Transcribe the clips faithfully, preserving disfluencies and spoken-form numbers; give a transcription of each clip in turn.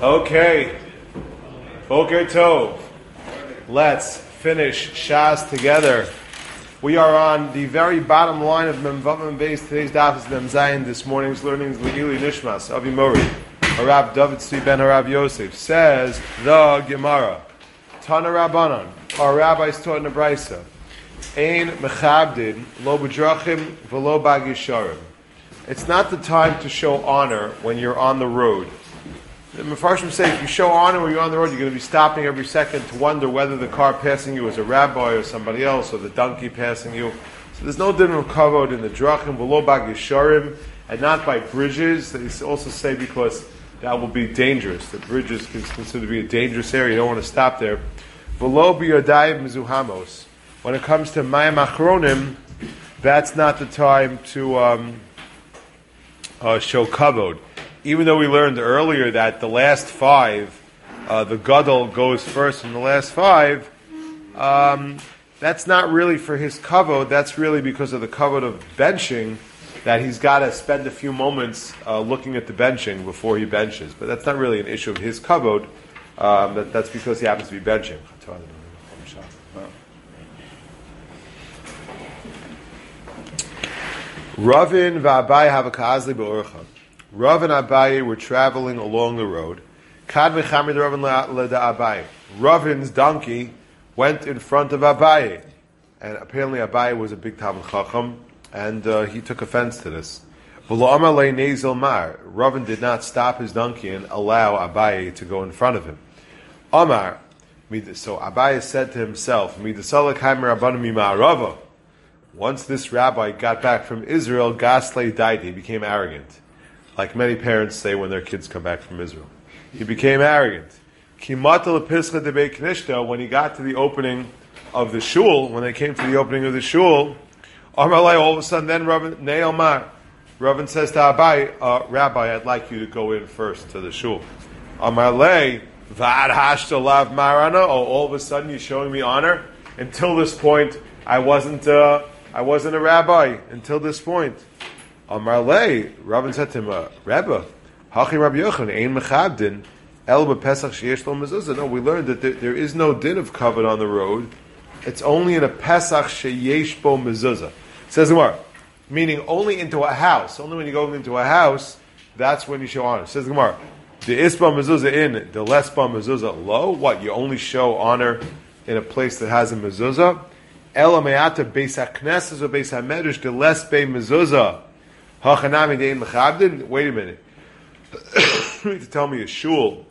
Okay, Boker Tov. Let's finish Shas together. We are on the very bottom line of Mem Vav Mem Beis. Today's daf is Mem Zayin. This morning's learning is Le'ili Nishmas Avi Mori. Harav David Tzvi ben Harav Yosef says the Gemara. Tana Rabbanan. Our rabbis taught in the Brisa. Ein mechabdin lo b'drachim v'lo b'gisharim. It's not the time to show honor when you're on the road. The Mefarshim say if you show honor when you're on the road, you're going to be stopping every second to wonder whether the car passing you is a rabbi or somebody else, or the donkey passing you. So there's no din of kavod in the drachim, v'lo b'gisharim, and not by bridges. They also say because that will be dangerous. The bridges is considered to be a dangerous area. You don't want to stop there. V'lo b'yodayim mizuhamos. When it comes to mayim achronim, that's not the time to um, uh, show kavod. Even though we learned earlier that the last five, uh, the gadol goes first in the last five, um, that's not really for his kavod. That's really because of the kavod of benching, that he's got to spend a few moments uh, looking at the benching before he benches. But that's not really an issue of his kavod. Um, that, that's because he happens to be benching. Ravin v'Abaye have a kazli be'orcha. Rav and Abaye were traveling along the road. Kad v'chamid Ravin le'da Abaye. Ravin's donkey went in front of Abaye, and apparently Abaye was a big Talmid Chacham, and uh, he took offense to this. V'lo amar le'nezel mar. Ravin did not stop his donkey and allow Abaye to go in front of him. Amar. So Abaye said to himself, "Midasala kaimer rabbanim mima'arava." Once this rabbi got back from Israel, Gasley died. He became arrogant. Like many parents say when their kids come back from Israel. He became arrogant. When he got to the opening of the shul, when they came to the opening of the shul, all of a sudden then Ravin Ravin says to Abaye, uh, Rabbi, I'd like you to go in first to the shul. Amarle, oh, all of a sudden you're showing me honor? Until this point, I wasn't uh, I wasn't a rabbi. Until this point. Amarle, Ravin said to him, uh, Rebbe, Hachi Rabbi Yochanan, Ein Mechabdin, El B'Pesach Sheyesh Lo Mezuzah. No, we learned that there, there is no din of kavod on the road. It's only in a Pesach Sheyesh Bo Mezuzah. Says the Gemara, meaning only into a house. Only when you go into a house, that's when you show honor. Says the Gemara, the Isba Mezuzah in, the Lesba Mezuzah low. What? You only show honor in a place that has a Mezuzah? El Me'ata Beis HaKnesses or Beis HaMedrash, the Lesbe Mezuzah. Wait a minute. You need to tell me a shul,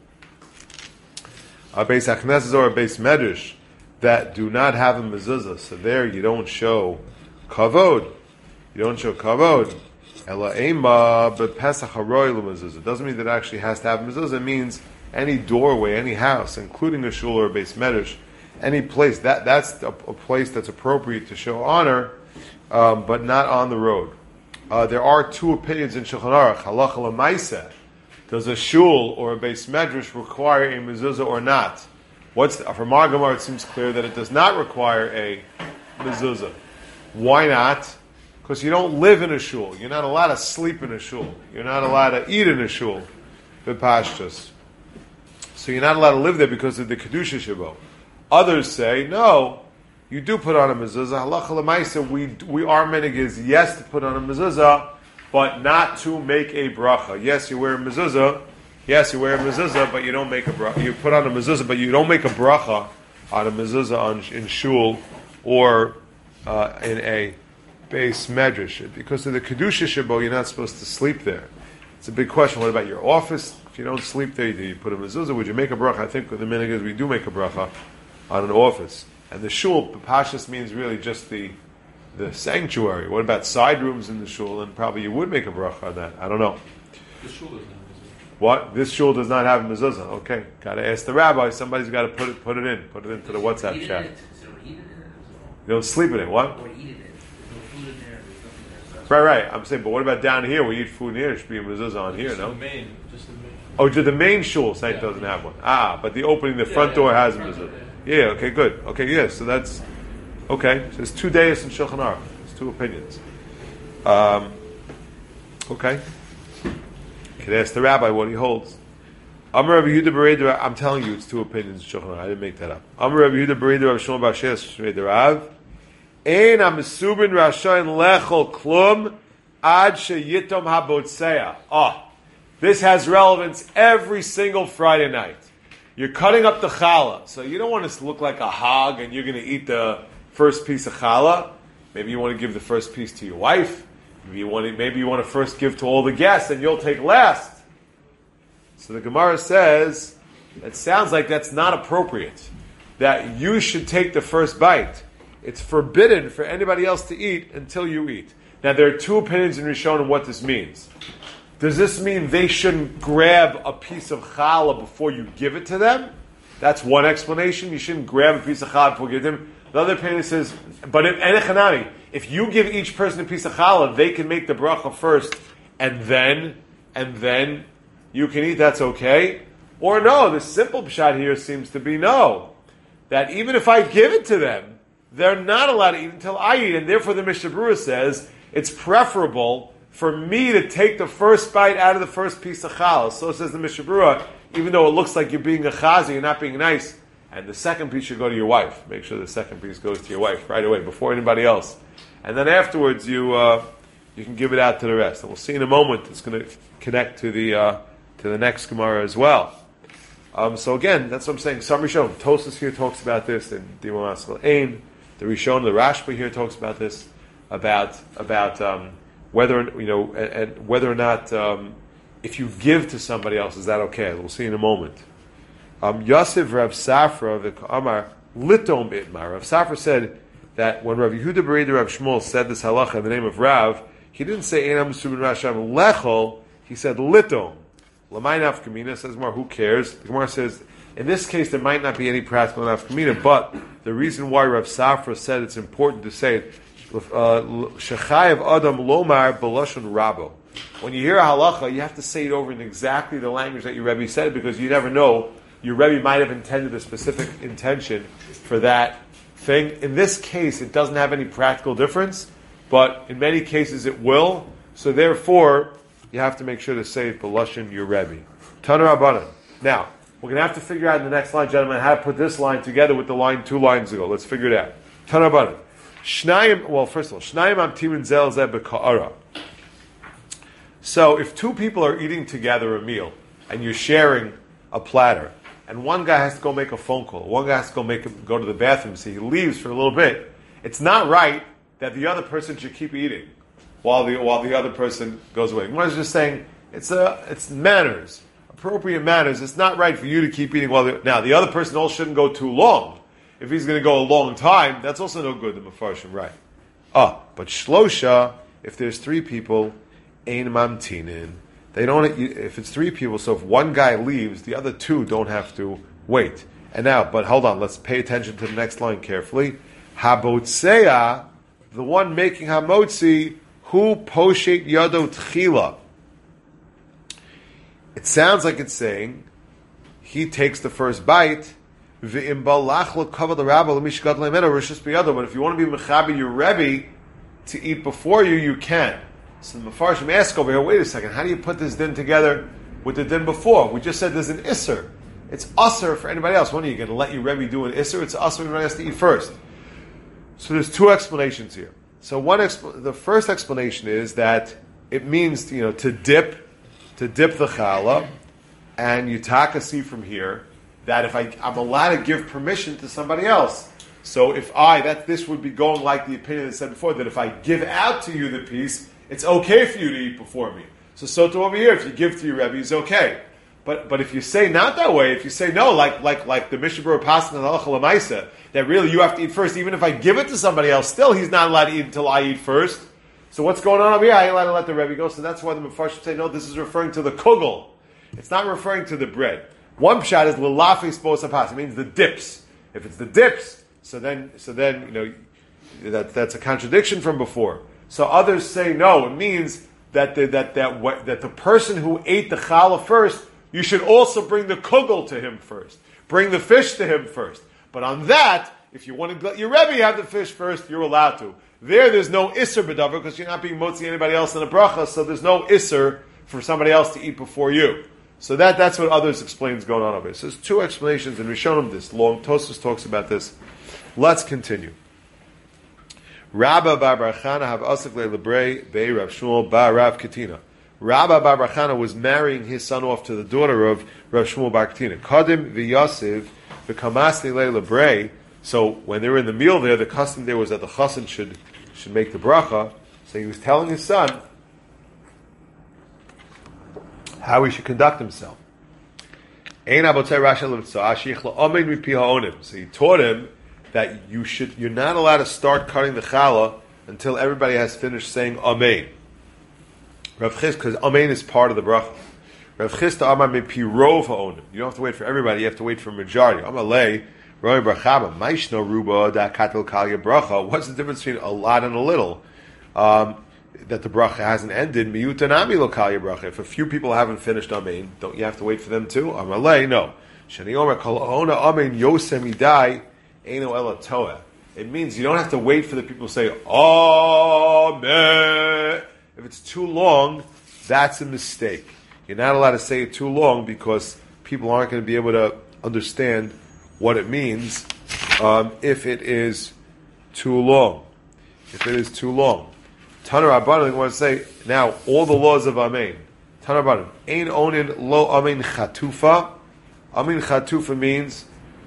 a Beis HaKnesses or a Beis Medrash that do not have a mezuzah. So there you don't show kavod. You don't show kavod. Ela ema b'Pesach haroy l'mezuzah. Doesn't mean that it actually has to have a mezuzah. It means any doorway, any house, including a shul or a Beis Medrash, any place that that's a, a place that's appropriate to show honor, um, but not on the road. Uh, there are two opinions in Shulchan Aruch. Halacha l'maaseh. Does a shul or a Beis Medrash require a mezuzah or not? What's the, for Mar Gemara, it seems clear that it does not require a mezuzah. Why not? Because you don't live in a shul. You're not allowed to sleep in a shul. You're not allowed to eat in a shul. B'pashtus. So you're not allowed to live there because of the kedusha shebo. Others say no. You do put on a mezuzah. Halacha l'maaseh, we we are minig is yes to put on a mezuzah, but not to make a bracha. Yes, you wear a mezuzah. Yes, you wear a mezuzah, but you don't make a bracha. You put on a mezuzah, but you don't make a bracha on a mezuzah on, in shul or uh, in a Beis Medrash. Because of the kedusha shebo, you're not supposed to sleep there. It's a big question. What about your office? If you don't sleep there, do you put a mezuzah? Would you make a bracha? I think with the minig is we do make a bracha on an office. And the shul, Pashas means really just the the sanctuary. What about side rooms in the shul? And probably you would make a bracha on that. I don't know. The shul doesn't have mezuzah. What? This shul does not have a mezuzah. Okay. Got to ask the rabbi. Somebody's got to put it put it in. Put it into the WhatsApp chat. You don't sleep in it. What? Or eat in it. There's no food in there. There's nothing there. So right, right. I'm saying, but what about down here? We eat food here. There should be a mezuzah on here, just no? The main, just the main. Oh, just the main shul site yeah. doesn't have one. Ah, but the opening, the yeah, front yeah, door has a mezuzah. Yeah, okay, good. Okay, yeah, so that's, okay, so there's two days in Shulchan Aruch. There's two opinions. Um, okay. You could ask the rabbi what he holds. Amar Rabbi Yehuda Bereid, I'm telling you, it's two opinions. I didn't make that up. Amar Rabbi Yehuda Bereid, Rav Shmuel Bar Sheias Shmei Derav. Ein amesubin rashayin lechol klum ad sheyitom habotzeya. Ah, this has relevance every single Friday night. You're cutting up the challah, so you don't want to look like a hog and you're going to eat the first piece of challah. Maybe you want to give the first piece to your wife. Maybe you want to, maybe you want to first give to all the guests and you'll take last. So the Gemara says, it sounds like that's not appropriate. That you should take the first bite. It's forbidden for anybody else to eat until you eat. Now there are two opinions in Rishon on what this means. Does this mean they shouldn't grab a piece of challah before you give it to them? That's one explanation. You shouldn't grab a piece of challah before you give it to them. The other opinion says, but if, and if you give each person a piece of challah, they can make the bracha first, and then, and then, you can eat, that's okay. Or no, the simple pshat here seems to be no. That even if I give it to them, they're not allowed to eat until I eat. And therefore the Mishnah Berurah says, it's preferable for me to take the first bite out of the first piece of challah. So says the Mishnah Berurah, even though it looks like you're being a chazi, you're not being nice. And the second piece should go to your wife. Make sure the second piece goes to your wife right away, before anybody else. And then afterwards, you uh, you can give it out to the rest. And we'll see in a moment, it's going to connect to the... Uh, to the next Gemara as well. Um, so again, that's what I'm saying. Some Rishon, Tosfos here talks about this, and Dimon Askel Ein. The Rishon, the Rashba here talks about this, about about um, whether you know, and, and whether or not um, if you give to somebody else, is that okay? We'll see in a moment. Um, Yosef Rav Safra the Amar Litom Itmar. Rav Safra said that when Rav Yehuda Bereid Rav Shmuel said this halacha in the name of Rav, he didn't say Einam Subin Rasham Lechol. He said Litom. L'may nafkamina, says Gemara, who cares? The Gemara says, in this case, there might not be any practical nafkamina, but the reason why Rav Safra said it's important to say it, Shechayev Adam Lomar B'lashon Rabo. When you hear a halacha, you have to say it over in exactly the language that your Rebbe said it, because you never know, your Rebbe might have intended a specific intention for that thing. In this case, it doesn't have any practical difference, but in many cases it will, so therefore, you have to make sure to say B'lashon your Rebbe. Tana Rabbanan. Now, we're going to have to figure out in the next line, gentlemen, how to put this line together with the line two lines ago. Let's figure it out. Tana Rabbanan. Shnayim, well, first of all, Shnayim amtimin zel zeh b'ka'ara. So, if two people are eating together a meal, and you're sharing a platter, and one guy has to go make a phone call, one guy has to go make a, go to the bathroom, so he leaves for a little bit, it's not right that the other person should keep eating while the while the other person goes away. I was just saying, it's a, it's manners, appropriate manners. It's not right for you to keep eating while the, now the other person also shouldn't go too long. If he's going to go a long time, that's also no good. The Mefarshim, right? Ah, but shlosha, if there's three people, ein mamtinin. They don't. If it's three people, so if one guy leaves, the other two don't have to wait. And now, but hold on, let's pay attention to the next line carefully. Habotzeya, the one making hamotzi. Who poshet yado tchila? It sounds like it's saying he takes the first bite. But if you want to be mechabi your Rebbe to eat before you, you can. So the Mefarshim ask over here, wait a second, how do you put this din together with the din before? We just said there's an isser. It's usser for anybody else. When are you going to let your Rebbe do an isser? It's usser, everybody has to eat first. So there's two explanations here. So one, expl- the first explanation is that it means, you know, to dip, to dip the challah, and you taka see from here that if I, I'm allowed to give permission to somebody else. So if I, that this would be going like the opinion that said before, that if I give out to you the piece, it's okay for you to eat before me. So so to over here, if you give to your Rebbe, it's okay. But but if you say not that way, if you say no, like like like the Mishnah Berurah passing in Halacha L'maisa, that really you have to eat first, even if I give it to somebody else, still he's not allowed to eat until I eat first. So what's going on over here? I ain't allowed to let the Rebbe go. So that's why the Mefarshim say no. This is referring to the kugel. It's not referring to the bread. One pshat is l'lafis bosapas. It means the dips. If it's the dips, so then so then you know that that's a contradiction from before. So others say no. It means that the, that that that the person who ate the challah first, you should also bring the kugel to him first. Bring the fish to him first. But on that, if you want to let your Rebbe have the fish first, you're allowed to. There, there's no isser b'davar because you're not being motzi anybody else in a bracha, so there's no isser for somebody else to eat before you. So that, that's what others explain is going on over here. So there's two explanations, and we've shown them this. Long Tosfos talks about this. Let's continue. Rabba bar bar Chana have asik le'lebrei bei Rav Shmuel bar Rav Katina. Rabba bar bar Chana was marrying his son off to the daughter of Rav Shmuel bar Katina. Kadim v'yasiv v'kamasni le'lebrei. So when they were in the meal there, the custom there was that the chassan should should make the bracha. So he was telling his son how he should conduct himself. So he taught him that you should you're not allowed to start cutting the challah until everybody has finished saying Amen. Rav Chis, because Amen is part of the bracha. Rav Chisda Amar mepirov ha'onim. You don't have to wait for everybody, you have to wait for a majority. Amalei, Roi Brachama, Maishno Ruba da Katel Kalya Bracha. What's the difference between a lot and a little? Um, that the bracha hasn't ended. Miyuta nami lo kalya bracha. If a few people haven't finished Amen, don't you have to wait for them too? Amalei, no. Shani Omer Kol Ona Amen Yosem Idai Eino Ela Toa. It means you don't have to wait for the people to say Amen. If it's too long, that's a mistake. You're not allowed to say it too long because people aren't going to be able to understand what it means um, if it is too long. If it is too long. Tanar Rabbanan, I want to say now all the laws of Amen. Tanar Rabbanan, Ein onin lo Amen chatufa. Amen chatufa means.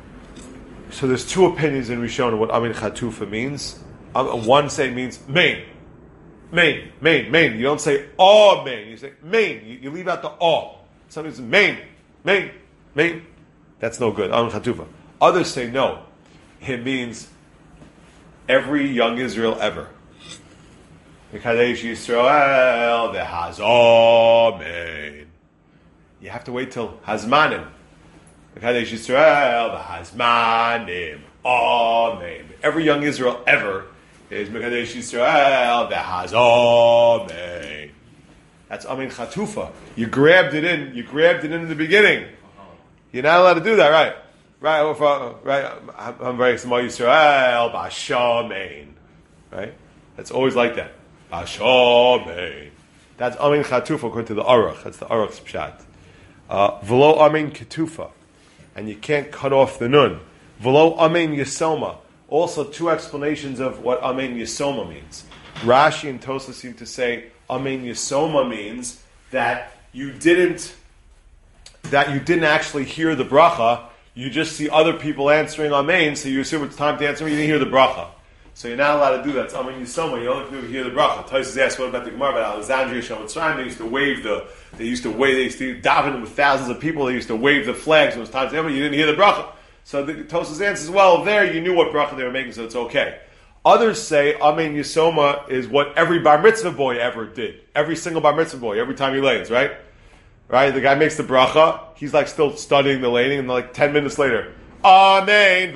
So there's two opinions in Rishon on what Amen chatufa means. Um, one say it means main, main, main, main. You don't say oh main. You say main. You, you leave out the oh. Some says main, main, main. That's no good. Amen chatufa. Others say no. It means every young Israel ever. Mekadesh Yisrael, the Hazamen. You have to wait till Hazmanim. Mekadesh Yisrael, the Hazmanim. Amen. Every young Israel ever is Mekadesh Yisrael, the Hazamen. That's Amen Chatufa. You grabbed it in. You grabbed it in, in the beginning. You're not allowed to do that, right? Right, right. I'm very small Yisrael, Bashamen. Right? That's always like that. Bashamen. That's Amen Chatufa according to the Aruch. That's the Aruch's pshat. Uh, V'lo Amen Ketufa. And you can't cut off the nun. V'lo Amen Yisoma. Also two explanations of what Amen Yisoma means. Rashi and Tosfos seem to say Amen Yisoma means that you didn't that you didn't actually hear the bracha. You just see other people answering Amen, so you assume it's time to answer. You didn't hear the bracha. So you're not allowed to do that. It's Amen Yisoma. You only have to hear the bracha. Tosfos asked what about the Gemara about Alexandria Shemitzrayim. They used to wave the. They used to wave. They used to daven with thousands of people. They used to wave the flags when it was time to answer. You didn't hear the bracha. So the Tosfos answers, well, there you knew what bracha they were making, so it's okay. Others say Amen Yisoma is what every bar mitzvah boy ever did. Every single bar mitzvah boy, every time he lays, right? Right? The guy makes the bracha. He's like still studying the laning, and like ten minutes later, Amen.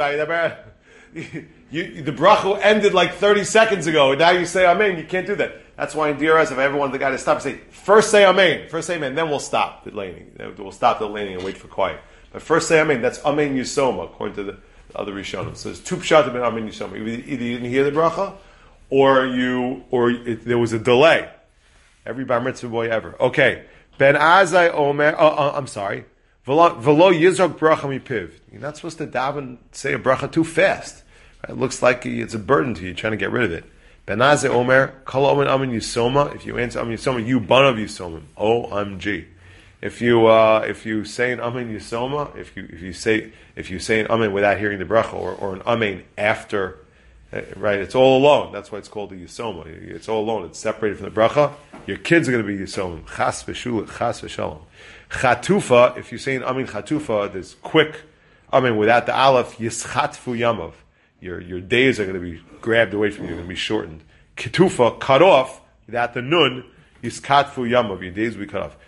You, the bracha ended like thirty seconds ago, and now you say Amen. You can't do that. That's why in D R S, if I ever wanted the guy to stop, say, first say Amen, first say Amen, then we'll stop the laning. We'll stop the laning and wait for quiet. But first say Amen. That's Amen Yisoma, according to the other Rishonim. So there's two pshatim in Amen Yisoma. Either you didn't hear the bracha, or you, or it, there was a delay. Every bar mitzvah boy ever. Okay. Ben Azai Omer. Oh, oh, I'm sorry. Velo Yizrok bracha mipiv. You're not supposed to daven say a bracha too fast. It looks like it's a burden to you, trying to get rid of it. Ben Azai Omer. Kol Omen Amen Yisoma. If you answer Amen Yisoma, you ban of Yisoma. O M G. If you uh, if you say an Amen Yisoma, if you if you say if you say an Amen without hearing the bracha, or, or an Amen after, uh, right? It's all alone. That's why it's called a Yisoma. It's all alone. It's separated from the bracha. Your kids are going to be Yisomim. Chas v'shul, chas v'shalom. Chatufa. If you say an Amen Chatufa, there's quick Amen without the aleph. Yischatfu yamav. Your your days are going to be grabbed away from you. They're going to be shortened. Ketufa, cut off without the nun. Yischatfu yamav. Your days will be cut off.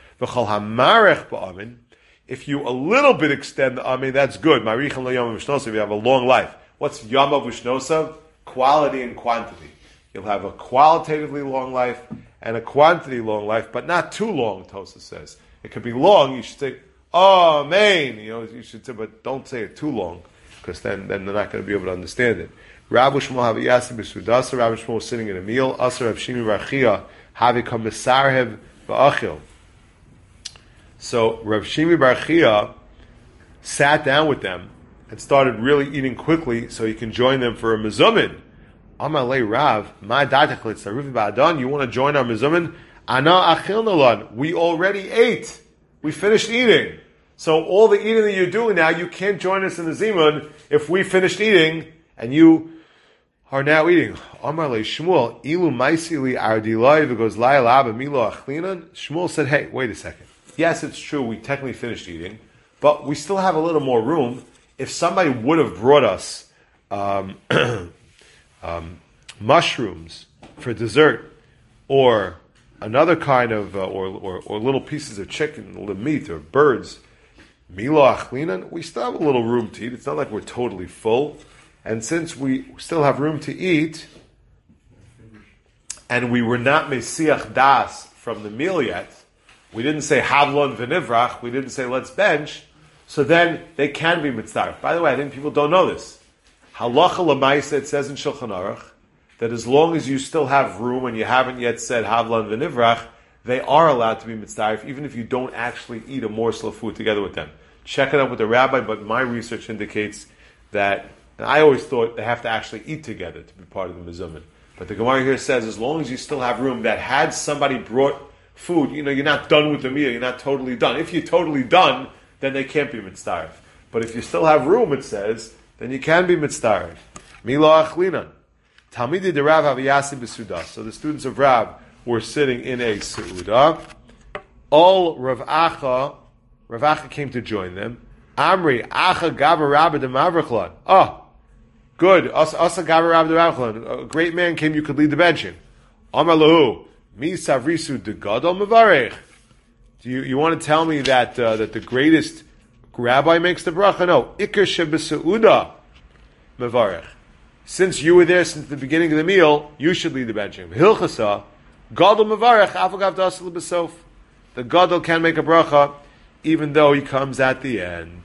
If you a little bit extend the Amen, that's good. If you have a long life. What's Yamav Vishnosav? Quality and quantity. You'll have a qualitatively long life and a quantity long life, but not too long, Tosfos says. It could be long, you should say, Amen. You know, you should say, but don't say it too long, because then, then they're not going to be able to understand it. Rabbi Shmuel Haviyasi B'Sudasa, Rabbi Shmuel was sitting in a meal, Asar Rav Shimi Rachia, Havikam Mesarhev Ba'achil. So Rav Shimi Bar Chia sat down with them and started really eating quickly so he can join them for a mezumin. Amalei Rav, ma datachlitz, Rufi Ba'adan, you want to join our mezumin? Ana achil nalan. We already ate. We finished eating. So all the eating that you're doing now, you can't join us in the zimun if we finished eating and you are now eating. Amalei Shmuel, ilu maisili ardilai v'goz layal abba milo achlinan. Shmuel said, hey, wait a second. Yes, it's true, we technically finished eating, but we still have a little more room. If somebody would have brought us um, um, mushrooms for dessert, or another kind of, uh, or, or or little pieces of chicken, little meat, or birds, milo achlinan, we still have a little room to eat. It's not like we're totally full. And since we still have room to eat, and we were not mesiach das from the meal yet, we didn't say havlon v'nivrach, we didn't say let's bench, so then they can be mitzdarif. By the way, I think people don't know this. Halacha l'maisa, it says in Shulchan Aruch, that as long as you still have room and you haven't yet said havlan v'nivrach, they are allowed to be mitzdarif, even if you don't actually eat a morsel of food together with them. Check it out with the rabbi, but my research indicates that, and I always thought they have to actually eat together to be part of the mezumin. But the Gemara here says, as long as you still have room, that had somebody brought food, you know, you're not done with the meal, you're not totally done. If you're totally done, then they can't be mitzdarif. But if you still have room, it says, then you can be mitzdarif. Milo achlinan. Talmidi de Rav Aviyasim b'suda. So the students of Rav were sitting in a suda. All Rav Acha, Rav Acha came to join them. Amri, Acha Gaba Rabba de Mavrachlan. Oh, good. Asa Gaba Rabba de Mavrachlan. A great man came, you could lead the benching. Amar lahu, mi savrisu de gadol mevarech. Do you, you want to tell me that uh, that the greatest rabbi makes the bracha? No. Ikar shebesauda mevarech. Since you were there since the beginning of the meal, you should lead the benching. Hilchasa, gadol mevarech, afagav dasal besof. The gadol can make a bracha, even though he comes at the end.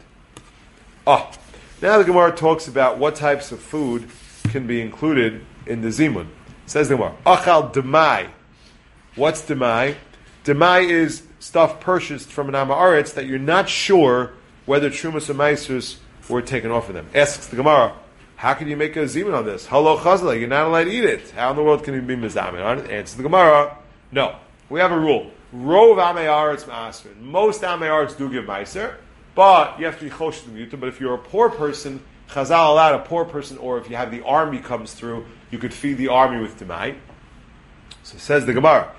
Oh, now the Gemara talks about what types of food can be included in the zimun. It says the Gemara, achal demai. What's demai? Demai is stuff purchased from an Amaretz that you're not sure whether Trumas or Maisers were taken off of them. Asks the Gemara, how can you make a zimun on this? Halo chazla, you're not allowed to eat it. How in the world can you be mizamin on it? Answers the Gemara, no. We have a rule. Rov Amei Aretz Ma'asrin. Most Amei Aretz do give Meiser, but you have to be chosh to the muta. But if you're a poor person, Chazal allowed a poor person, or if you have the army comes through, you could feed the army with demai. So says the Gemara,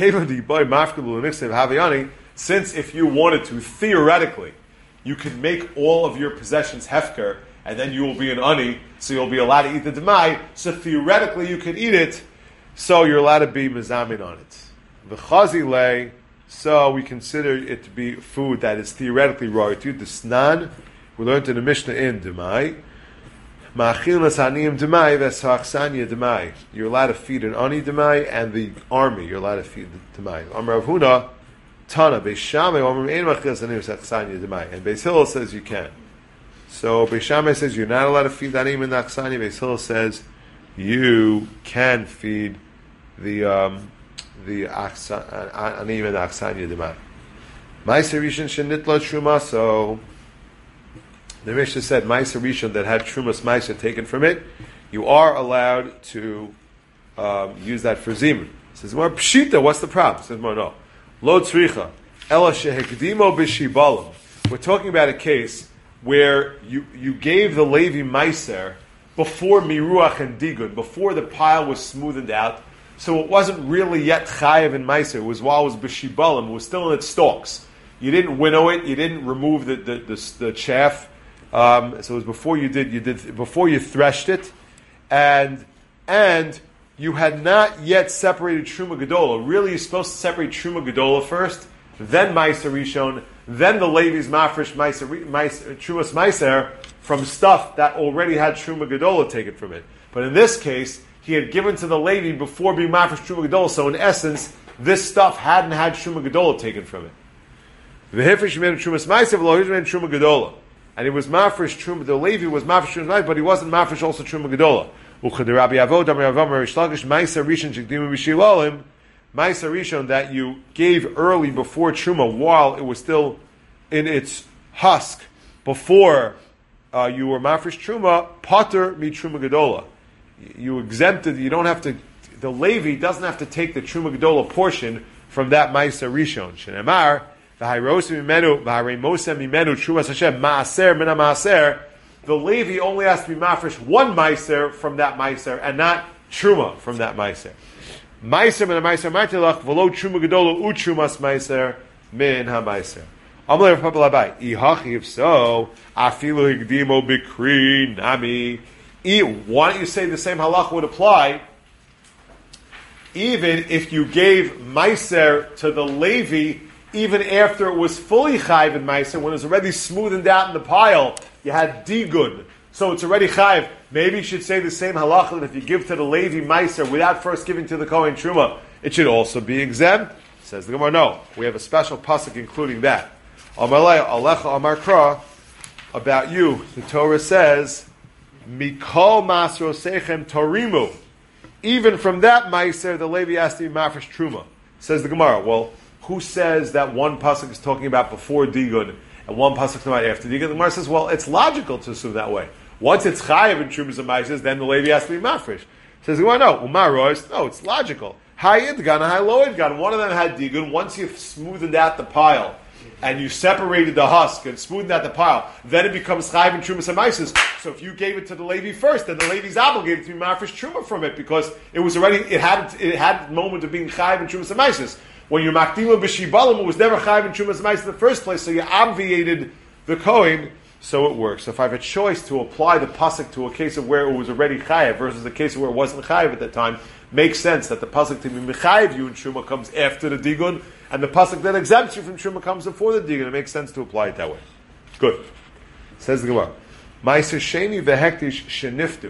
since if you wanted to, theoretically, you could make all of your possessions hefker, and then you will be an ani, so you'll be allowed to eat the demai, so theoretically you could eat it, so you're allowed to be mezamin on it. V'chazilei, so we consider it to be food that is theoretically royalty. The snan, we learned in the Mishnah in demai, ma'achil nasaniyim demai v'esachsanya demai. You're allowed to feed an ani demai, and the army, you're allowed to feed the demai. Amar Rav Huna, Tana, Beis Shammai, Amar ein ma'achil nasaniyim v'esachsanya demai. And Beis Hillel says you can. So Beis Shammai says you're not allowed to feed the anim and the achsanya. Beis Hillel says you can feed the um, the anim and the achsanya demai. Ma'aser Rishon shenitla truma, so the Mishnah said, Ma'aser Rishon that had Trumas Ma'aser taken from it, you are allowed to um, use that for Zimun. It says, more Pshita, what's the problem? It says, more no. Lo Tzricha, Ela Shehekdimo B'Shibalim. We're talking about a case where you, you gave the Levi Ma'aser before Miruach and Digun, before the pile was smoothened out, so it wasn't really yet Chayev and Ma'aser. It was while it was B'Shibalim, it was still in its stalks. You didn't winnow it, you didn't remove the, the, the, the chaff. Um, so it was before you did you did before you threshed it, and and you had not yet separated Truma Gedola. Really, you're supposed to separate Truma Gedola first, then Ma'aser Rishon, then the Levi's Mafresh Ma'aser Trumas Ma'aser from stuff that already had Truma Gedola taken from it. But in this case, he had given to the Levi before being Mafresh Truma Gedola. So in essence, this stuff hadn't had Truma Gedola taken from it. V'hifresh made Trumas Ma'aser, v'lo made Truma Gedola. And it was mafresh truma. The Levi was mafresh truma, but he wasn't mafresh also truma gedola. Uchad Rabbi Avod, Rabbi Avam, Rish Lakish, Ma'aser Rishon Shekdimu B'Shilolim, Ma'aser Rishon that you gave early before Truma while it was still in its husk before uh, you were Mafresh Truma, Potter mi Truma Gedola. You exempted, you don't have to, the Levi doesn't have to take the Truma Gedola portion from that Ma'aser Rishon. Shenemar, v'hayrosim imenu, v'hareimosem imenu, Trumas Hashem, Ma'aser, mina Ma'aser. The Levi only has to be Mafresh one Ma'aser from that Ma'aser, and not Truma from that Ma'aser. Ma'aser min ha-Ma'aser martilach, v'lo Truma Gedola u Trumas Ma'aser min ha-Ma'aser. Amalei Rav Papa Labai, ihachi, if so, afilu higdimo bikri nami. Why don't you say the same halach would apply even if you gave Ma'aser to the Levi even after it was fully chayiv in Ma'aser, when it was already smoothened out in the pile, you had digun, so it's already chayiv. Maybe you should say the same halacha that if you give to the Levi Ma'aser without first giving to the Kohen Truma, it should also be exempt. Says the Gemara, no. We have a special pasuk including that. Amalei alecha amar kra, about you, the Torah says, Mikol masrosechem torimu. Even from that Ma'aser, the Levi has to be Mafresh Truma. Says the Gemara, well, who says that one pasuk is talking about before Digun and one pasuk is talking about after Digun? The Gemara says, well, it's logical to assume that way. Once it's Chayiv in Trumas and Ma'asers, then the Levi has to be Mafresh. Says the Gemara, no, Umaros, no, it's logical. High Idgan and high low Idgan. One of them had Digun. Once you've smoothened out the pile, and you separated the husk and smoothed out the pile, then it becomes Chayiv and Trumas and Ma'ases. So if you gave it to the Levi first, then the Levi's obligated to be Mafresh Truma from it, because it was already, it had it had the moment of being Chayiv and Trumas and Ma'ases. When you're Makdima b'Shibalim, it was never Chayiv and Trumas and Ma'ases in the first place, so you obviated the Kohen, so it works. So if I have a choice to apply the pasuk to a case of where it was already Chayiv versus a case of where it wasn't Chayiv at that time, makes sense that the pasuk to be Mechayiv you in Truma comes after the Digun, and the pasuk that exempts you from Truma comes before the Digun. It makes sense to apply it that way. Good. Says the Gemara. Ma'aser sheni v'hektish sheniftu.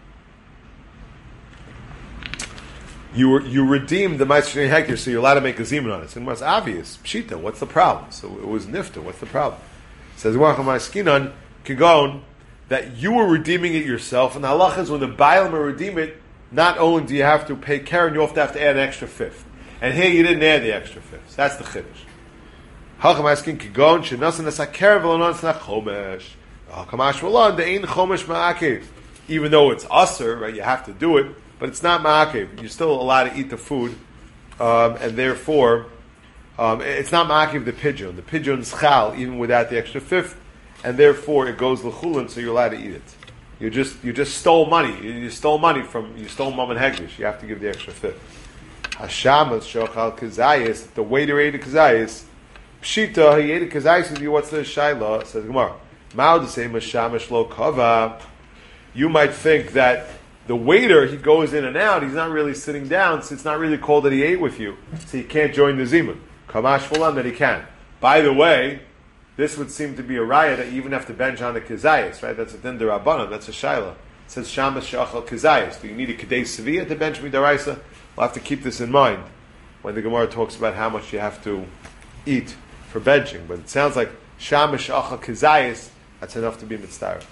You were, you redeemed the Ma'aser sheni hektish, so you're allowed to make a zimun on it. So it's obvious. Pshita, what's the problem? So it was niftu. What's the problem? Says Wachamayskinan Kigon that you were redeeming it yourself, and the halach is when the Baalim redeem it, not only do you have to pay Karen, you have to have to add an extra fifth. And here you didn't add the extra fifth. So that's the chiddush. Halchamayskinan Kigon shenasan esaker v'lonan chomesh. Halchamash v'lon de'ein chomesh ma'akev. Even though it's usher, right? You have to do it, but it's not ma'akev. You're still allowed to eat the food, um, and therefore. Um, it's not ma'akiv the pigeon. The pigeon's chal even without the extra fifth, and therefore it goes l'chulin, so you're allowed to eat it. You just you just stole money. You, you stole money from you stole mom and hegdish. You have to give the extra fifth. Hashamas shochal kazayis. The waiter ate a kazayis. Pshita he ate a kazayis with you. What's the shaila? Says Gemara. Mao the same hashamash lo kava. You might think that the waiter, he goes in and out. He's not really sitting down, so it's not really called that he ate with you, so he can't join the zimun. Kamash fulan that he can. By the way, this would seem to be a raya that you even have to bench on the kizayis, right? That's a din derabbanan. That's a shaila. It says shamas she'achal kizayis. Do you need a kedei seviyah to bench midaraisa? We'll have to keep this in mind when the Gemara talks about how much you have to eat for benching. But it sounds like shamas she'achal kizayis. That's enough to be mitzvah.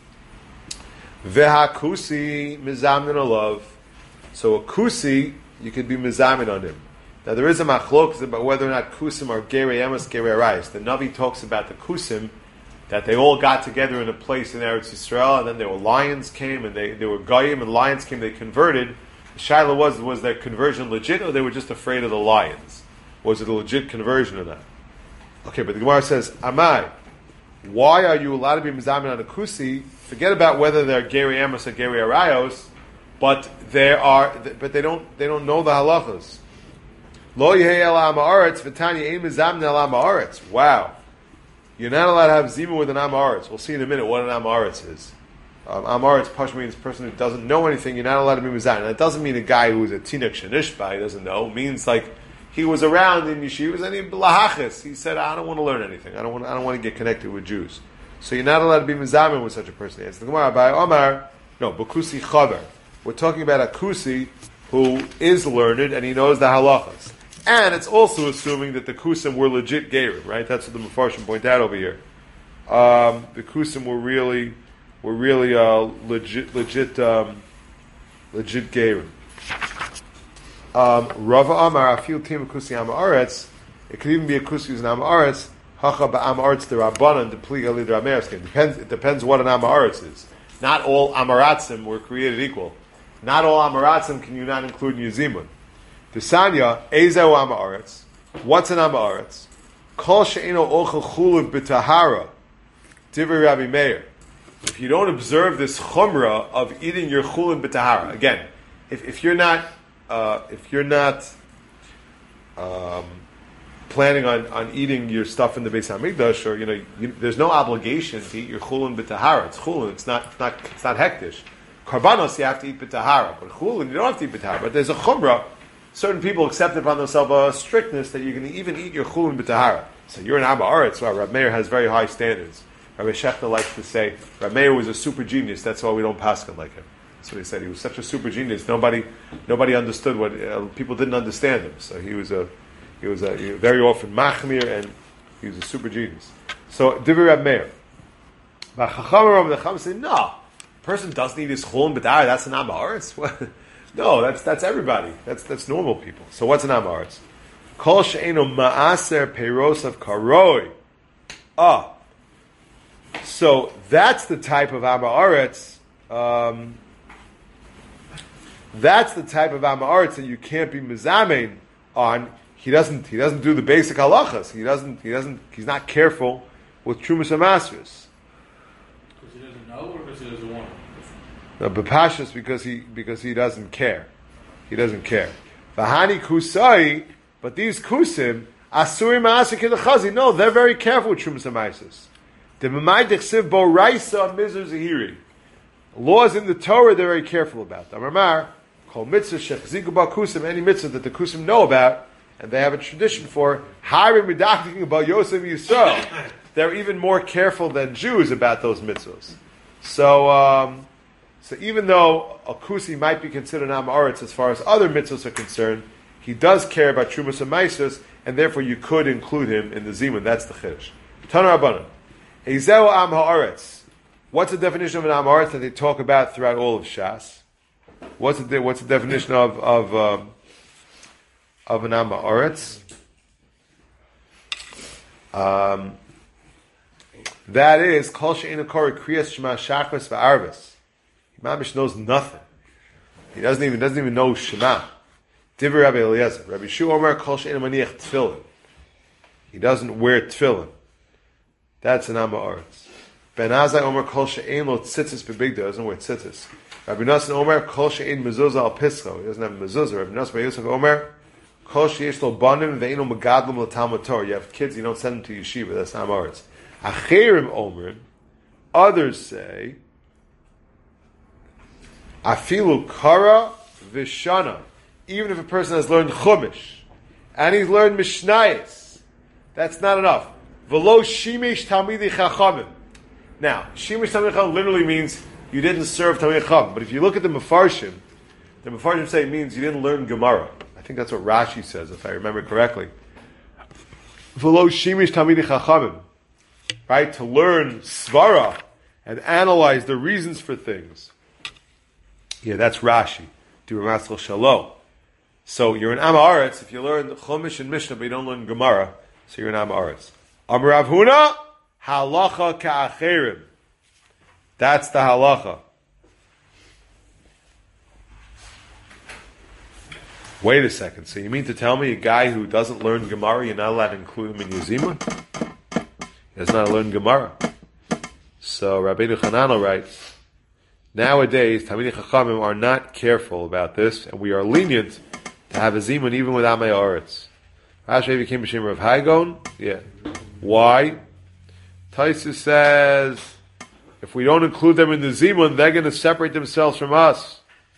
Veha kusi mizamin alav. So a kusi, you could be mizamin on him. Now there is a machlok about whether or not kusim are gerei emes, gerei arayis. The Navi talks about the kusim, that they all got together in a place in Eretz Yisrael, and then there were lions came, and they, they were goyim, and lions came, they converted. The shaila was, was their conversion legit, or they were just afraid of the lions? Was it a legit conversion or not? Okay, but the Gemara says, Amai, why are you allowed to be mizamin on a kusi? Forget about whether they're gerei emes or gerei arayos, but there are, but they don't, they don't know the halachas. Lo yehei el ha'aretz v'tanya ein mizamnin el ha'aretz. Wow, you're not allowed to have zima with an ha'aretz. We'll see in a minute what an ha'aretz is. Um, ha'aretz pashto means a person who doesn't know anything. You're not allowed to be mizamnin. That doesn't mean a guy who's a tinek shenishba. He doesn't know. It means like he was around in yeshivas and he lahachis. He said, I don't want to learn anything. I don't want. I don't want to get connected with Jews. So you're not allowed to be mizamin with such a person. It's the Gemara by Omar. No, Bakusi Chaver. We're talking about a kusi who is learned and he knows the halachas. And it's also assuming that the kusim were legit gerim, right? That's what the Mefarshim point out over here. Um, the kusim were really, were really uh, legit, legit, um, legit gerim. Um, Rava Amar Afil Tim Kusi Am Aretz. It could even be a Kusi who's an Am Aretz. Hacha Ba'am Aretz the Rabbanan the Pli Ali the Ramerskin. Depends. It depends what an Am Aretz is. Not all Amaratzim were created equal. Not all Amaratzim can you not include in Yezimun. Desanya Ezeu Am Aretz. What's an Am Aretz? Kol she'eno ochel chuluv b'tahara. Divrei Rabbi Meir. If you don't observe this chumrah of eating your chulin b'tahara, again, if, if you're not, uh, if you're not um, planning on, on eating your stuff in the Beis Hamikdash, or you know, you, there's no obligation to eat your chulin b'tahara. It's chulin. It's not, it's not, it's not hektish. Karbanos you have to eat b'tahara, but chulin you don't have to eat b'tahara. But there's a chumrah. Certain people accept upon themselves a strictness that you can even eat your chulin b'tahara. So you're an Abba Aretz. Well, Rabbi Meir has very high standards. Rabbi Shechner likes to say, Rabbi Meir was a super genius, that's why we don't paskin like him. That's what he said. He was such a super genius. Nobody, nobody understood what uh, people didn't understand him. So he was a, he was a he was very often machmir, and he was a super genius. So Divrei Rabbi Meir. But Chacham Rabbi Chacham said, no, person doesn't eat his chulin b'tahara. That's an Abba Aretz. No, that's that's everybody. That's that's normal people. So what's an Am Aretz? Kol she'eno ma'aser peiros of karoi. Ah. So that's the type of Am Aretz. Um, that's the type of Am Aretz that you can't be mizamein on. He doesn't. He doesn't do the basic halachas. He doesn't. He doesn't. He's not careful with trumas amasris. Because he doesn't know, or because he doesn't want to. No, bepashas because he because he doesn't care. He doesn't care. Vahani kusai, but these kusim asuri ma'asik chazi. No, they're very careful with trumas amasris. The Mamai Dechsiv Bo Raisa Mizur Zahiri. Laws in the Torah they're very careful about. Amar Kol Mitzvah Shechziku Ba Kusim, any mitzvah that the Kusim know about, and they have a tradition for hiring medachting about Yosef Yisrael. They're even more careful than Jews about those mitzvahs. So, um, so even though a Kusi might be considered an Am Aretz as far as other mitzvahs are concerned, he does care about Trumas and Maisus, and therefore you could include him in the Zimun. That's the Chiddush. Tana Rabbanan. Ezeu Am Haaretz. What's the definition of an Am Haaretz that they talk about throughout all of Shas? What's the what's the definition of of um, of an Am Haaretz? Um, that is Kol She'einu Koreh Kriyas Shema Shachris VaArvis. Mamish knows nothing. He doesn't even doesn't even know Shema. Divrei Rabbi Eliezer. Rabbi Shu Omer Kol She'einu Maniach Tefillin. He doesn't wear tefillin. That's an Am Haaretz. Ben Azai Omer Kol She'ein Lo Tzitzis Bebigda. Doesn't wear tzitzis. Rabbi Nassan Omer Kol She'ein Mezuzah Al Pischo. He doesn't have mezuzah. Rabbi Nassan Ben Yosef Omer Kol She'esh Lo Banim Ve'enu Megadlim Lo Talmud Torah. You have kids, you don't send them to yeshiva. That's Am Haaretz. Acherim Omer. Others say Afilu Kara Vishana. Even if a person has learned Chumash and he's learned Mishnayos, that's not enough. V'lo shimish talmidei chachamim. Now, shimish talmidei chachamim literally means you didn't serve talmidei chachamim. But if you look at the Mefarshim, the Mefarshim say it means you didn't learn Gemara. I think that's what Rashi says, if I remember correctly. V'lo shimish talmidei chachamim. Right? To learn svara and analyze the reasons for things. Yeah, that's Rashi. Do Ramaskel Shalom. So you're an Am Haaretz if you learn Chumash and Mishnah, but you don't learn Gemara, so you're an Am Haaretz. Amar Rav Huna, halacha ka'acherim. That's the halacha. Wait a second. So you mean to tell me a guy who doesn't learn Gemara, you're not allowed to include him in your Zimun? He does not learn Gemara. So Rabbeinu Chananel writes, nowadays, Talmidei Chachamim are not careful about this, and we are lenient to have a Zimun even with Amei Haaretz. Rashi became B'Shem Rav Hagon. Yeah. Why? Taisus says, if we don't include them in the Zimun, they're going to separate themselves from us.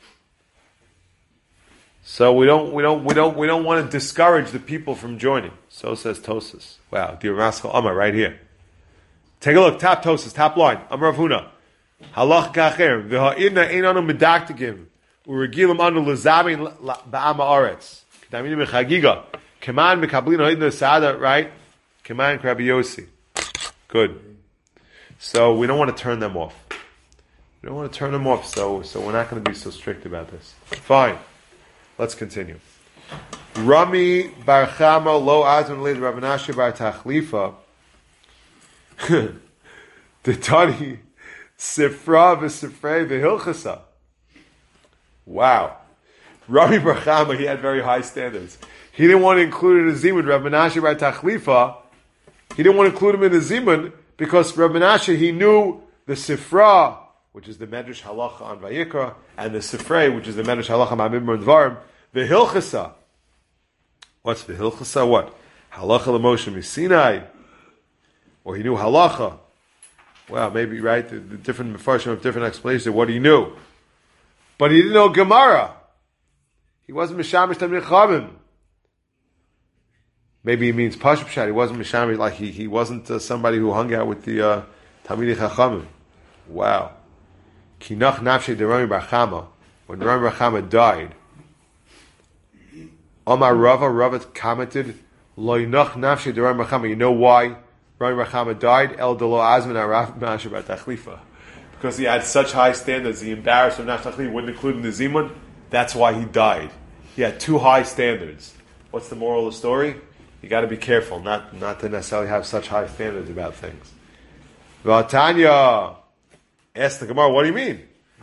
So we don't, we don't, we don't, we don't want to discourage the people from joining. So says Tosas. Wow, dear Raskal Amar, right here. Take a look, top Tosas, top line. Amar Rav Huna. Halach ka'acherim. V'ha'idna ein anu medaktikim. Uregilim anu l'zabin ba'am haaretz. K'damini mechagiga. Keman mekablin ha'idna sada, right? Keman Rabbi Yossi. Good. So we don't want to turn them off. We don't want to turn them off, so so we're not going to be so strict about this. Fine. Let's continue. Rami bar Chama lo azman leid Rav Menashe bar Tachlifa. The Tani Sifra v'Sifrei v'Hilchasa. Wow. Rami bar Chama, he had very high standards. He didn't want to include in the Zimun Rav Menashe bar Tachlifa. He didn't want to include him in the Zimun because Rav Menashe, he knew the Sifra, which is the Medrash Halacha on Vayikra, and the Sifrei, which is the Medrash Halacha on Mimra and Dvarim, the Hilchasa. What's the Hilchasa? What? Halacha l'Moshe Misinai. Or he knew Halacha. Well, maybe, right? The, the different Mefarshim have different explanations of what he knew. But he didn't know Gemara. He wasn't Mishamish Tamid Chavim. Maybe he means Pashup Shad. He wasn't Mishamish, like he, he wasn't uh, somebody who hung out with the uh, Talmidei Chachamim. Wow. Kinach Nafshe de Rami bar Chama. When Rami bar Chama died, Omar Rava, Rava commented, Lo Yinach Nafshe de Rami bar Chama. You know why Rami bar Chama died? El Delo Azman Arav Menashe bar Tachlifa. Because he had such high standards, he embarrassed Rav Menashe Tachlifa, wouldn't include in the Zimun. That's why he died. He had too high standards. What's the moral of the story? You got to be careful, not not to necessarily have such high standards about things. V'atanya asked the Gemara, what do you mean?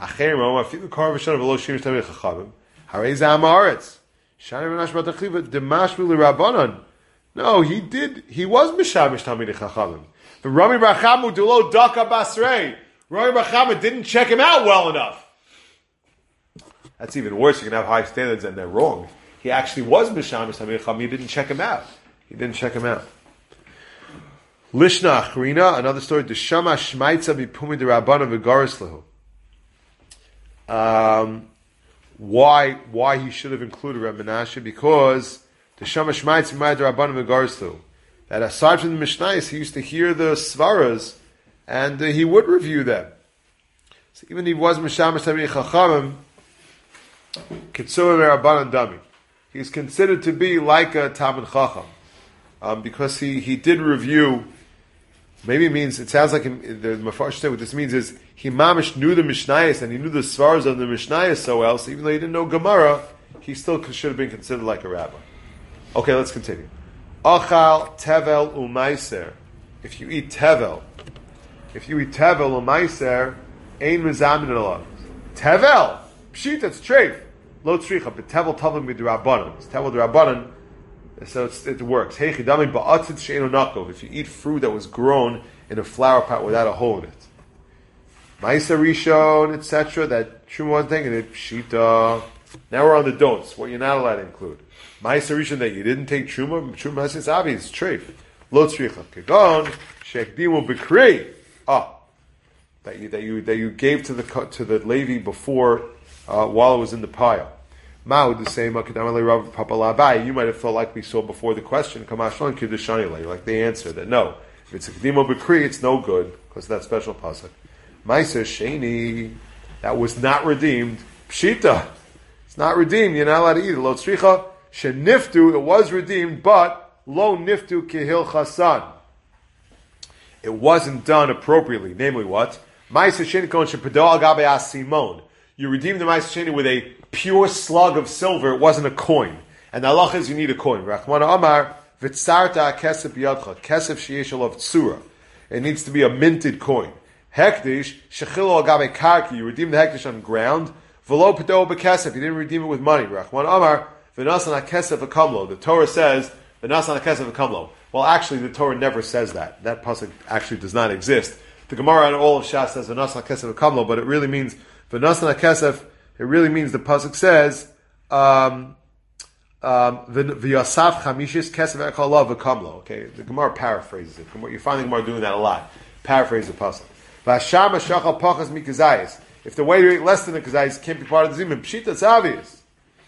No, he did. He was mishamish tamidei chachamim. The Rami bar Chama dulo daka basrei. Rami bar Chama didn't check him out well enough. That's even worse. You can have high standards and they're wrong. He actually was mishamish tamidei chachamim. He didn't check him out. He didn't check him out. Lishna Achrina, another story. Deshama Shmaitza b'pumi derabbanan v'garis lehu. Um, why? Why he should have included Rav Menashe? Because Deshama Shmaitza b'pumi derabbanan v'garis lehu. That aside from the Mishnayos, he used to hear the svaras, and uh, he would review them. So even if he was mishamish tamidei chachamim, kitzur derabbanan dami, he's considered to be like a Talmid Chacham. Um, because he, he did review, maybe it means, it sounds like him, the Mefarsh said what this means is, he mamish knew the Mishnayos, and he knew the Svaras of the Mishnayos so well, so even though he didn't know Gemara, he still should have been considered like a rabbi. Okay, let's continue. Achal, tevel, umaiser. If you eat tevel, if you eat tevel, umaiser, ein mezamin alav. Tevel! Pshit, that's treif. Lo tzricha, but tevel tavim midrabbanan. It's tevel drabbanan. So it's, it works. If you eat fruit that was grown in a flower pot without a hole in it, Ma'aser Rishon, et cetera. That Truma wasn't taking it. Pshita. Now we're on the don'ts. What you're not allowed to include. Ma'aser Rishon that you didn't take Truma. Truma is obvious. It's treif. Lo tzricha. Kegon shekdimu b'krei. Ah, that you that you that you gave to the to the Levi before uh, while it was in the pile. Ma'ud the same. You might have thought, like we saw before the question, like the answer that no, if it's a kedimo b'kri, it's no good because of that special pasuk. Ma'aser sheni, that was not redeemed. Pshita, it's not redeemed. You're not allowed to eat it. Lo tzricha sheniftu, it was redeemed, but lo niftu kehil chasan. It wasn't done appropriately. Namely, what? Ma'aser sheni kon shepado al gabe asimon. You redeemed the Ma'aser sheni with a pure slug of silver. It wasn't a coin. And the halach is you need a coin. Rachmana Amar v'tzarta kesef b'yadcha kesef sheyesh alav tzura. It needs to be a minted coin. Hekdish shechilo al gabe karki. You redeem the hekdish on ground. V'lo pado b'kesef. You didn't redeem it with money. Rachmana Amar v'nasan hakesef v'kamlo. The Torah says v'nasan hakesef v'kamlo. Well, actually, the Torah never says that. That pasuk actually does not exist. The Gemara and all of Shas says v'nasan hakesef v'kamlo, but it really means v'nasan hakesef. It really means the pasuk says, um, um, "V'yasaf chamishis kesef echalav v'kamlo." Okay, the Gemara paraphrases it. You find the Gemara doing that a lot. Paraphrase the pasuk. V'asham hashachal pachas mikazayis. If the way you eat less than the kazayis can't be part of the zimun, pshita, it's obvious.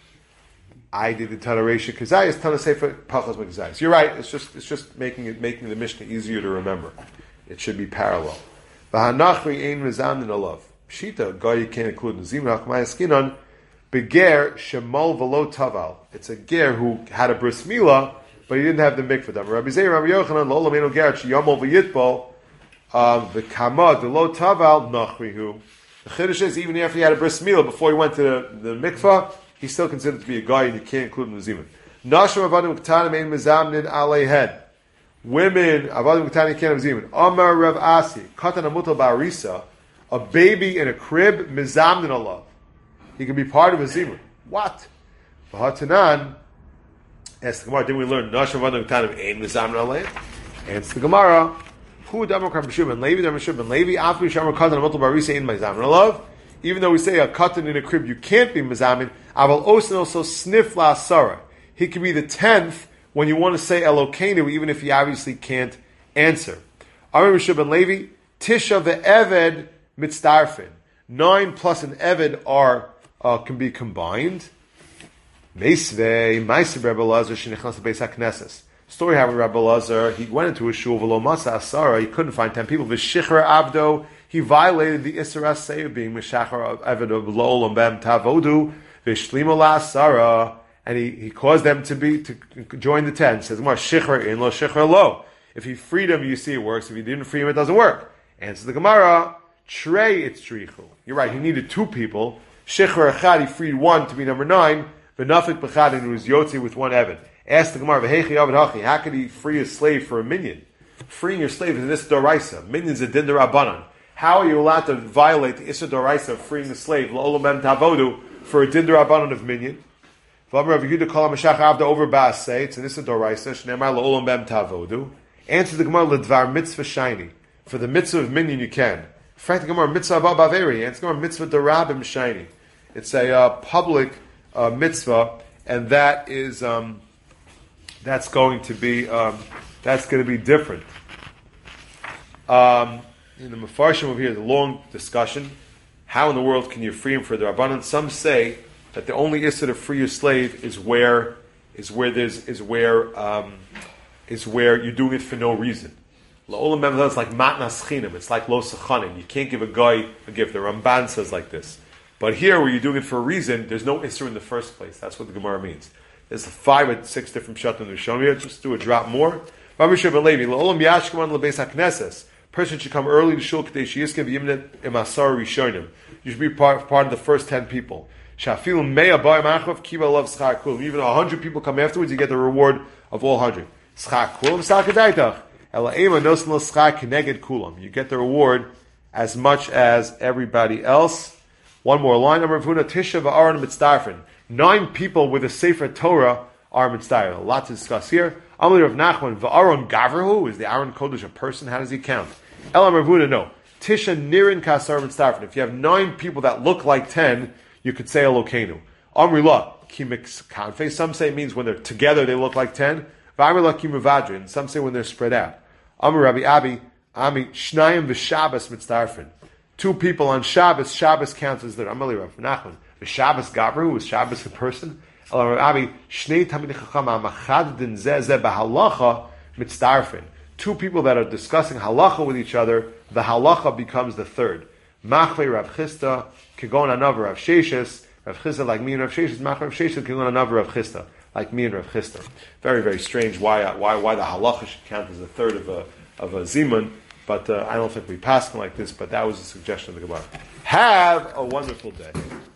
I did the Tanaresha kazayis, Tana sefer pachas mikazayis. You're right. It's just it's just making it making the Mishnah easier to remember. It should be parallel. V'hanachri ein mezamnin alav. Pshita, guy you can't include in Zimrach, Maya Skinon, Beger Shemal Velo Taval. It's a ger who had a bris milah, but he didn't have the mikvah. Rabbi Zeir, Rabbi Yochanan, Lo Lameno Ger, Shiyamol V'yitbol, the Kama, the Lo Taval, Nachrihu. The Chiddush is, even after he had a bris milah, before he went to the, the mikvah, he's still considered to be a guy, and you can't include him in the zimun. Nashim avadim k'tanim ein mezamnin aleihen. Women avadim k'tanim can't have zimun. Amar Rav Asi katan amutal ba'arisa. A baby in a crib mezamnin alav. He can be part of a zimun. What? V'hatanan. Ask the Gemara. Didn't we learn Nashim avadim k'tanim ein mezamnin aleihen? Answer the Gemara. Who damar Shimon Levi damar Shimon Levi after Shamar katan amutal ba'arisa ein mezamnin alav. Even though we say a katan in a crib, you can't be mezamin. Aval osin also sniff la asara. He can be the tenth when you want to say Elokeinu, even if he obviously can't answer. Amar Rishon ben Levi, Tisha ve'eved mitzdarfin. Nine plus an eved are uh, can be combined. Meisvei Ma'aseh Rebbe Elazar shenichnas beis hakneses. Story how Rebbe Elazar, he went into a shul v'lo masa asara. He couldn't find ten people. V'shichra abdo. He violated the Isra Aseh of being Meshachar Eved of Lo Lambem Tavodu, Vishlima La Asara, and he, he caused them to be to join the ten. It says, Shichar in Lo Shichar Lo. If he freed him, you see it works. If he didn't free him, it doesn't work. Answer the Gemara, Trey it's Trichu. You're right, he needed two people. Shichar Echad, he freed one to be number nine, V'nafik B'chad, and it was Yotzi with one Eved. Ask the Gemara, V'hechi Aved Hachi, how could he free a slave for a minion? Freeing your slave is this Doraisa. Minion's a Din Darabanan. How are you allowed to violate the Issa Doraisa of freeing the slave, L'olam Tavodu, for a Din Darabanan of minion? V'amar Rav Yehuda kol HaMashach Avda over Ba'aseh, it's an Issa Doraisa, Shneimar L'olam Bem Tavodu. Answer the Gemara, L'dvar Mitzvah Shiny. For the Mitzvah of minion you can. In fact, the Gemara, Mitzvah Abba Baveri, answer the Gemara, Mitzvah Darabim Shiny. It's a uh, public uh, Mitzvah, and that is, um, that's going to be, um, that's going to be different. Um, In the Mefarshim over here, the long discussion. How in the world can you free him for the Rabbanan? Some say that the only issue to free your slave is where is where there's is where um, is where you're doing it for no reason. La'olam b'mezah, it's like matnas chinam. It's like lo sechanim. You can't give a guy a gift. The Ramban says like this. But here, where you're doing it for a reason, there's no issue in the first place. That's what the Gemara means. There's five or six different pshatim in the Rishon here. Just do a drop more. Person should come early to shul kadesh yiskev yimnet imasar rishonim. You should be part, part of the first ten people. Shafilu meya bar machov kiva love schar kul. Even a hundred people come afterwards, you get the reward of all hundred. Schar kul v'sar kadaitach. Ela ema nosen lo schar keneged kulam. You get the reward as much as everybody else. One more line. Number of Huna Tisha v'aron mitzdarfin. Nine people with a Sefer Torah are mitzdarfin. A lot to discuss here. Amli Rav Nachman v'aron gavrahu. Is the Aaron Kodesh a person? How does he count? Elam Ravuna, no. Tisha nirin kasar mitzdarfin. If you have nine people that look like ten, you could say Elokeinu. Amri la kimix kanfe. Some say it means when they're together they look like ten. V'amri la kimavadrin. Some say when they're spread out. Amri Rabbi Abi Ami shnayim v'Shabbos mitzdarfin. Two people on Shabbos. Shabbos counts as their Amali Rav Nachman. V'Shabbos gavru is Shabbos a person. Elam Rabbi Abi shnei tamid chacham amachad din zeh zeh b'halacha mitzdarfin. Two people that are discussing halacha with each other, the halacha becomes the third. Machvei Rav Chisda, Kegon Anav Rav Sheshes, Rav Chisda like me and Rav Sheshes, Machvei Rav Sheshes, Kegon Anav Rav Chisda, like me and Rav Chisda. Very, very strange why why why the halacha should count as a third of a of a zimun, but uh, I don't think we pass like this, but that was a suggestion of the Gemara. Have a wonderful day.